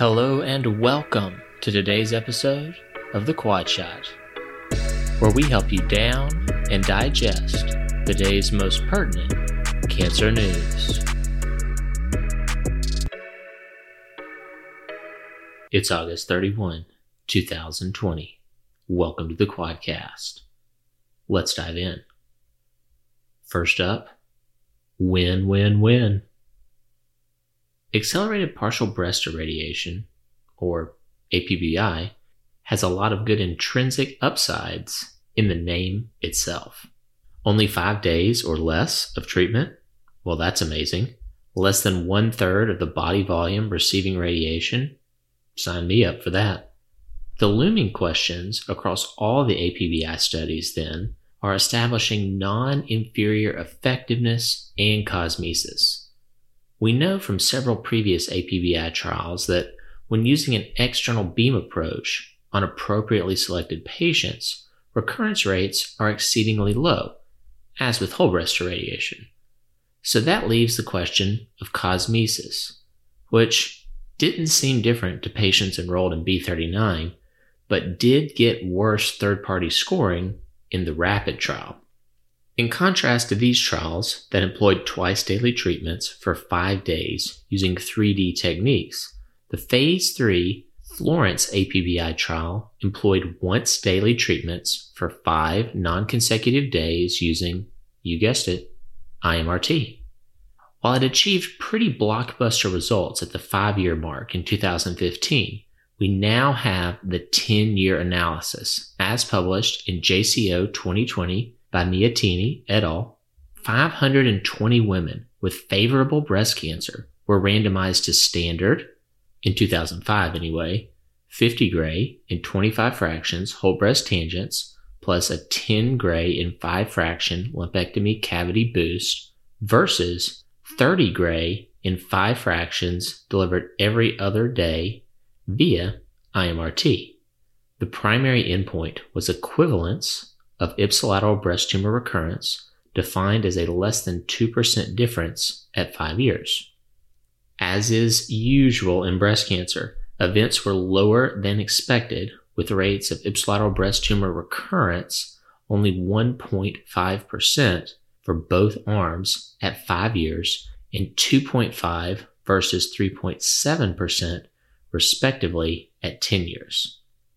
Hello and welcome to today's episode of The Quad Shot, where we help you down and digest the day's most pertinent cancer news. It's August 31, 2020. Welcome to the Quadcast. Let's dive in. First up, win. Accelerated partial breast irradiation, or APBI, has a lot of good intrinsic upsides in the name itself. Only 5 days or less of treatment? Well, that's amazing. Less than 1/3 of the body volume receiving radiation? Sign me up for that. The looming questions across all the APBI studies, then, are establishing non-inferior effectiveness and cosmesis. We know from several previous APBI trials that when using an external beam approach on appropriately selected patients, recurrence rates are exceedingly low, as with whole breast irradiation. So that leaves the question of cosmesis, which didn't seem different to patients enrolled in B39, but did get worse third-party scoring in the RAPID trial. In contrast to these trials that employed twice-daily treatments for 5 days using 3D techniques, the Phase 3 Florence APBI trial employed once-daily treatments for 5 non-consecutive days using, you guessed it, IMRT. While it achieved pretty blockbuster results at the 5-year mark in 2015, we now have the 10-year analysis, as published in JCO 2020 by Miatini et al. 520 women with favorable breast cancer were randomized to standard, in 2005 anyway, 50 Gray in 25 fractions whole breast tangents, plus a 10 Gray in 5 fraction lumpectomy cavity boost, versus 30 Gray in 5 fractions delivered every other day via IMRT. The primary endpoint was equivalence of ipsilateral breast tumor recurrence, defined as a less than 2% difference at 5 years. As is usual in breast cancer, events were lower than expected, with rates of ipsilateral breast tumor recurrence only 1.5% for both arms at 5 years and 2.5 versus 3.7% respectively at 10 years.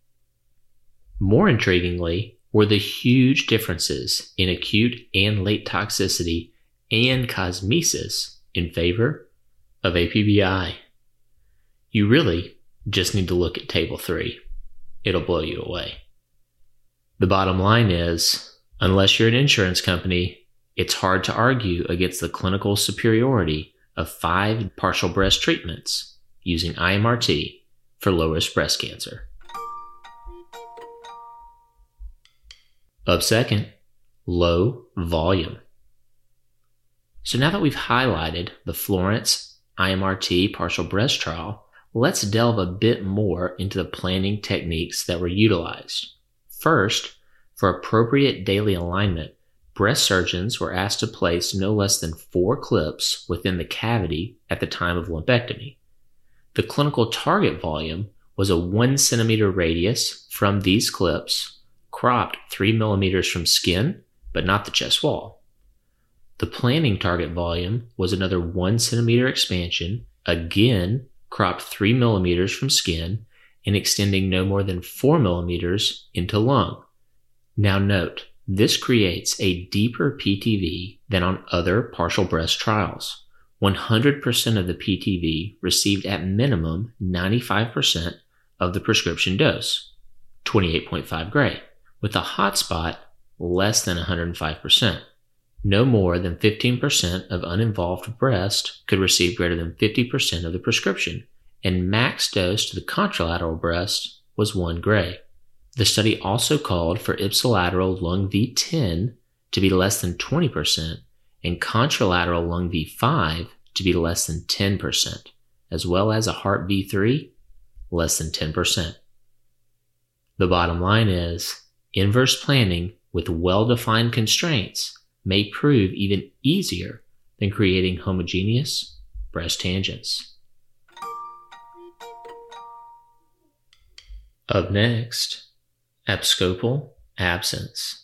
More intriguingly were the huge differences in acute and late toxicity and cosmesis in favor of APBI. You really just need to look at Table 3. It'll blow you away. The bottom line is, unless you're an insurance company, it's hard to argue against the clinical superiority of 5 partial breast treatments using IMRT for low-risk breast cancer. Up second, low volume. So now that we've highlighted the Florence IMRT partial breast trial, let's delve a bit more into the planning techniques that were utilized. First, for appropriate daily alignment, breast surgeons were asked to place no less than 4 clips within the cavity at the time of lumpectomy. The clinical target volume was a 1 centimeter radius from these clips, cropped 3 millimeters from skin, but not the chest wall. The planning target volume was another 1 centimeter expansion, again cropped 3 millimeters from skin and extending no more than 4 millimeters into lung. Now note, this creates a deeper PTV than on other partial breast trials. 100% of the PTV received at minimum 95% of the prescription dose, 28.5 Gray, with a hotspot less than 105%. No more than 15% of uninvolved breast could receive greater than 50% of the prescription, and max dose to the contralateral breast was 1 Gray. The study also called for ipsilateral lung V10 to be less than 20% and contralateral lung V5 to be less than 10%, as well as a heart V3 less than 10%. The bottom line is, inverse planning with well-defined constraints may prove even easier than creating homogeneous breast tangents. Up next, abscopal absence.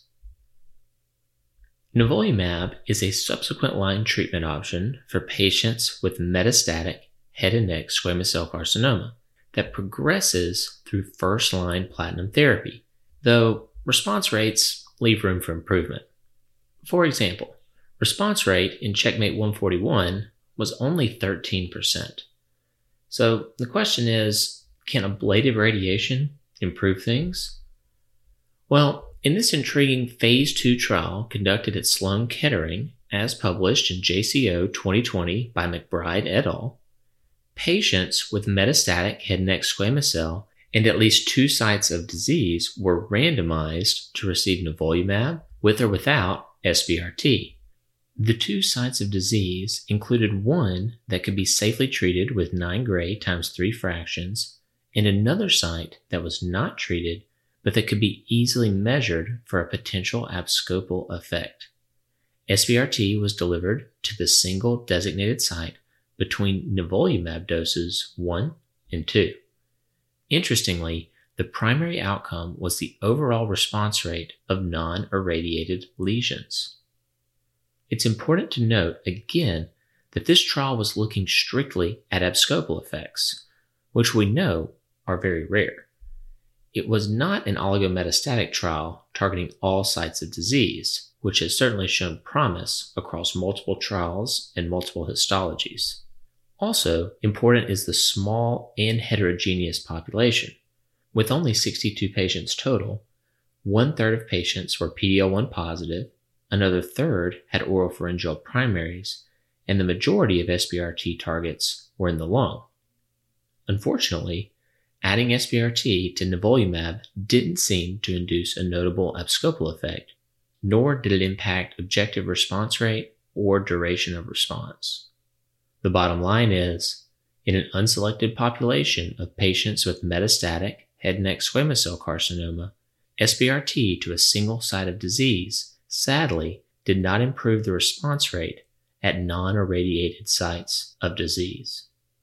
Nivolumab is a subsequent line treatment option for patients with metastatic head and neck squamous cell carcinoma that progresses through first-line platinum therapy, though response rates leave room for improvement. For example, response rate in CheckMate 141 was only 13%. So the question is, can ablative radiation improve things? Well, in this intriguing Phase 2 trial conducted at Sloan Kettering, as published in JCO 2020 by McBride et al., patients with metastatic head and neck squamous cell and at least 2 sites of disease were randomized to receive nivolumab with or without SBRT. The 2 sites of disease included one that could be safely treated with 9 Gray × 3 fractions and another site that was not treated but that could be easily measured for a potential abscopal effect. SBRT was delivered to the single designated site between nivolumab doses 1 and 2. Interestingly, the primary outcome was the overall response rate of non-irradiated lesions. It's important to note again that this trial was looking strictly at abscopal effects, which we know are very rare. It was not an oligometastatic trial targeting all sites of disease, which has certainly shown promise across multiple trials and multiple histologies. Also important is the small and heterogeneous population. With only 62 patients total, 1/3 of patients were PD-L1 positive, another third had oropharyngeal primaries, and the majority of SBRT targets were in the lung. Unfortunately, adding SBRT to nivolumab didn't seem to induce a notable abscopal effect, nor did it impact objective response rate or duration of response. The bottom line is, in an unselected population of patients with metastatic head and neck squamous cell carcinoma, SBRT to a single site of disease sadly did not improve the response rate at non-irradiated sites of disease.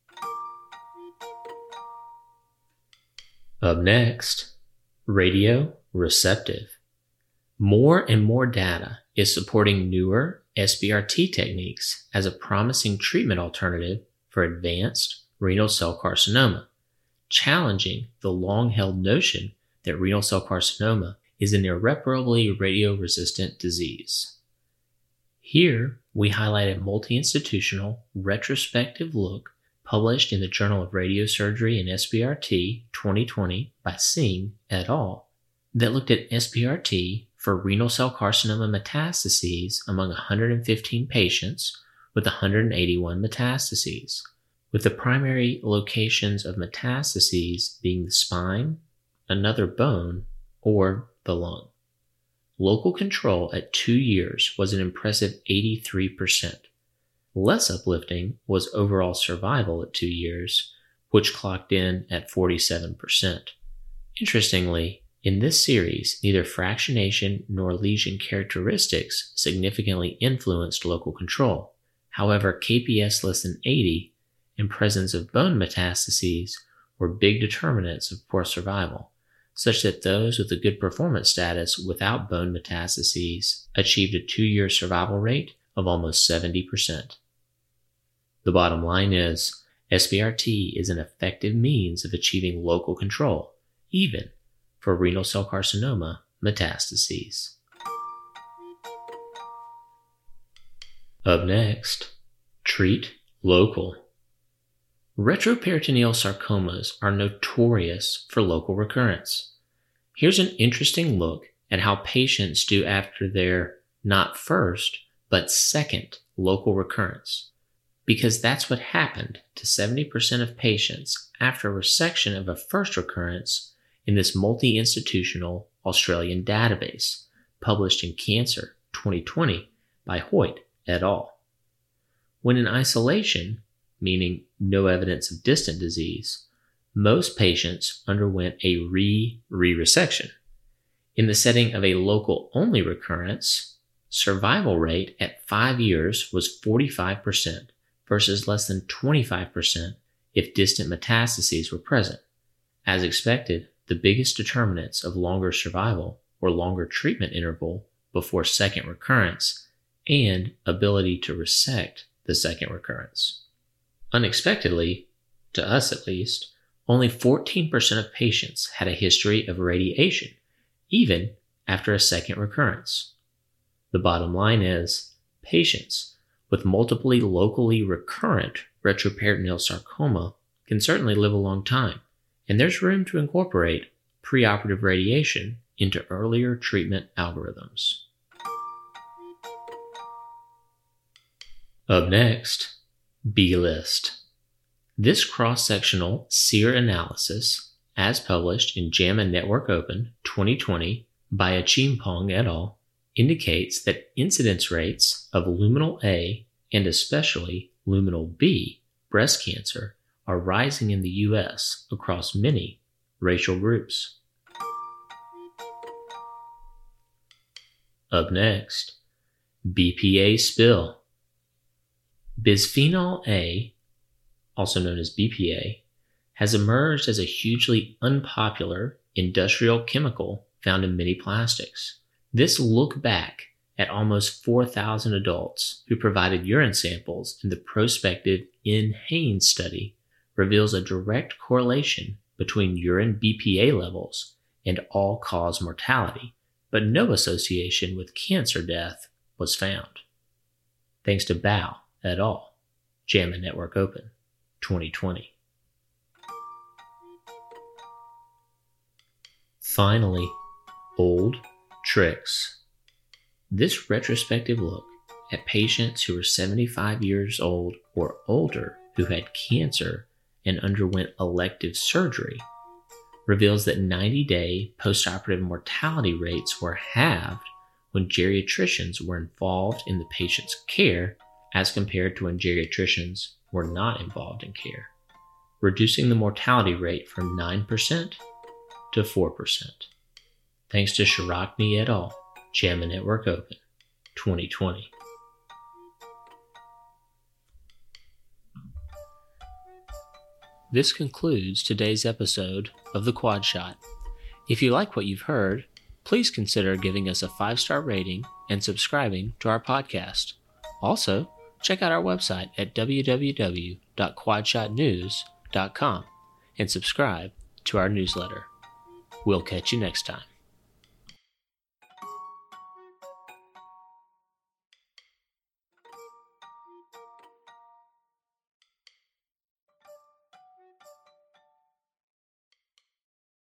Up next, radioreceptive. More and more data is supporting newer SBRT techniques as a promising treatment alternative for advanced renal cell carcinoma, challenging the long-held notion that renal cell carcinoma is an irreparably radioresistant disease. Here, we highlight a multi-institutional retrospective look published in the Journal of Radiosurgery and SBRT 2020 by Singh et al. That looked at SBRT for renal cell carcinoma metastases among 115 patients with 181 metastases, with the primary locations of metastases being the spine, another bone, or the lung. Local control at 2 years was an impressive 83%. Less uplifting was overall survival at 2 years, which clocked in at 47%. Interestingly, in this series, neither fractionation nor lesion characteristics significantly influenced local control. However, KPS less than 80 and presence of bone metastases were big determinants of poor survival, such that those with a good performance status without bone metastases achieved a 2-year survival rate of almost 70%. The bottom line is, SBRT is an effective means of achieving local control, even for renal cell carcinoma metastases. Up next, treat local. Retroperitoneal sarcomas are notorious for local recurrence. Here's an interesting look at how patients do after their not first, but second local recurrence, because that's what happened to 70% of patients after resection of a first recurrence in this multi-institutional Australian database published in Cancer 2020 by Hoyt et al. When in isolation, meaning no evidence of distant disease, most patients underwent a re-resection. In the setting of a local-only recurrence, survival rate at 5 years was 45% versus less than 25% if distant metastases were present. As expected, the biggest determinants of longer survival were longer treatment interval before second recurrence and ability to resect the second recurrence. Unexpectedly, to us at least, only 14% of patients had a history of radiation, even after a second recurrence. The bottom line is, patients with multiply locally recurrent retroperitoneal sarcoma can certainly live a long time, and there's room to incorporate preoperative radiation into earlier treatment algorithms. Up next, B-List. This cross-sectional SEER analysis, as published in JAMA Network Open 2020 by Achimpong et al., indicates that incidence rates of luminal A and especially luminal B breast cancer are rising in the U.S. across many racial groups. Up next, BPA spill. Bisphenol A, also known as BPA, has emerged as a hugely unpopular industrial chemical found in many plastics. This look back at almost 4,000 adults who provided urine samples in the prospective NHANES study reveals a direct correlation between urine BPA levels and all-cause mortality, but no association with cancer death was found. Thanks to Bao et al., JAMA Network Open 2020. Finally, old tricks. This retrospective look at patients who were 75 years old or older who had cancer and underwent elective surgery reveals that 90-day postoperative mortality rates were halved when geriatricians were involved in the patient's care as compared to when geriatricians were not involved in care, reducing the mortality rate from 9% to 4%. Thanks to Shirachni et al., JAMA Network Open 2020. This concludes today's episode of The Quad Shot. If you like what you've heard, please consider giving us a 5-star rating and subscribing to our podcast. Also, check out our website at www.quadshotnews.com and subscribe to our newsletter. We'll catch you next time.